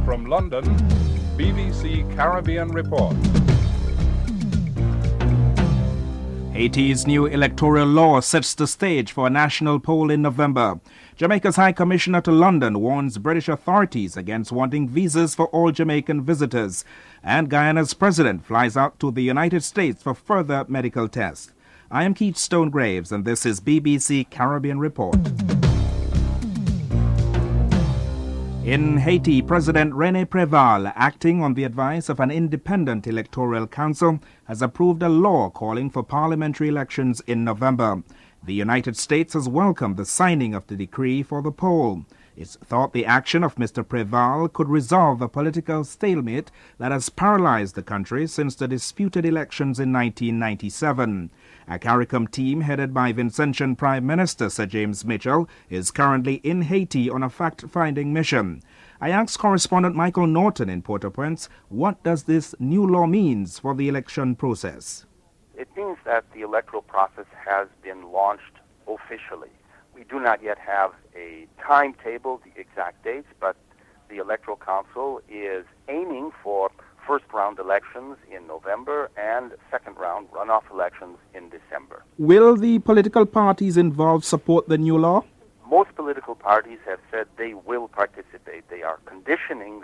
From London, BBC Caribbean Report. Haiti's new electoral law sets the stage for a national poll in November. Jamaica's High Commissioner to London warns British authorities against wanting visas for all Jamaican visitors. And Guyana's president flies out to the United States for further medical tests. I am Keith Stonegraves, and this is BBC Caribbean Report. In Haiti, President René Préval, acting on the advice of an independent electoral council, has approved a law calling for parliamentary elections in November. The United States has welcomed the signing of the decree for the poll. It's thought the action of Mr. Préval could resolve a political stalemate that has paralyzed the country since the disputed elections in 1997. A CARICOM team headed by Vincentian Prime Minister Sir James Mitchell is currently in Haiti on a fact-finding mission. I asked correspondent Michael Norton in Port-au-Prince, what does this new law mean for the election process? It means that the electoral process has been launched officially. We do not yet have a timetable, the exact dates, but the Electoral Council is aiming for first-round elections in November and second-round runoff elections in December. Will the political parties involved support the new law? Most political parties have said they will participate. They are conditioning